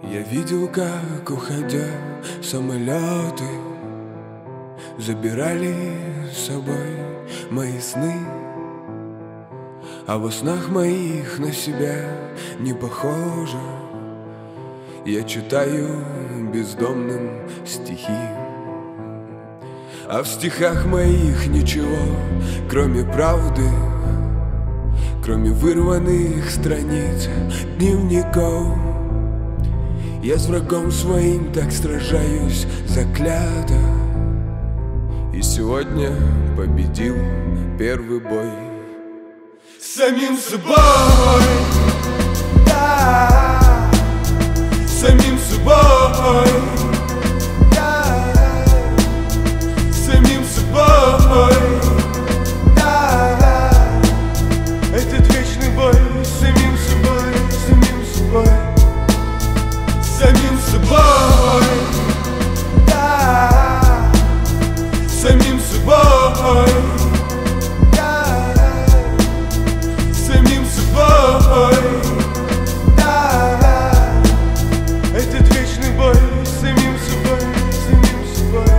Я видел, как, уходя, самолеты забирали с собой мои сны, а во снах моих на себя не похоже. Я читаю бездомным стихи, а в стихах моих ничего, кроме правды, кроме вырванных страниц дневников. Я с врагом своим так сражаюсь заклято, и сегодня победил первый бой с самим собой, да, с самим собой, да, с самим собой, да. Этот вечный бой с самим собой, с самим собой, с самим собой, да, с самим собой, да, с самим собой, да. Этот вечный бой с самим собой, с самим собой.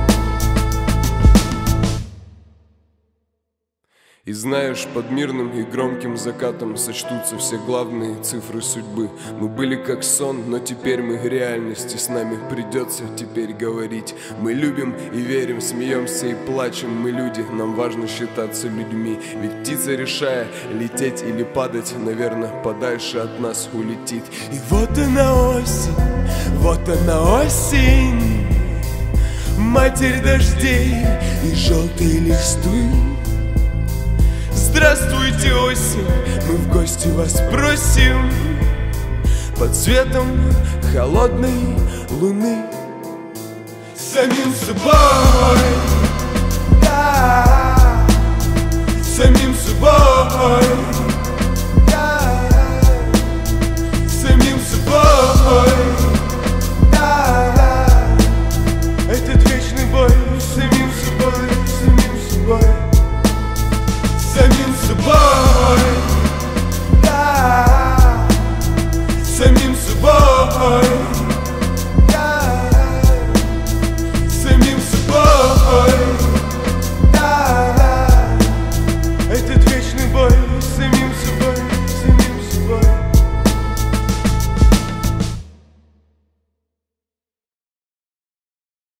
И знаешь, под мирным и громким закатом сочтутся все главные цифры судьбы. Мы были как сон, но теперь мы реальность, и с нами придется теперь говорить. Мы любим и верим, смеемся и плачем. Мы люди, нам важно считаться людьми. Ведь птица, решая, лететь или падать, наверное, подальше от нас улетит. И вот она осень, вот она осень, матерь дождей и желтой листвы. Здравствуйте, осень, мы в гости вас просим под светом холодной луны. С самим собой, да, с самим собой,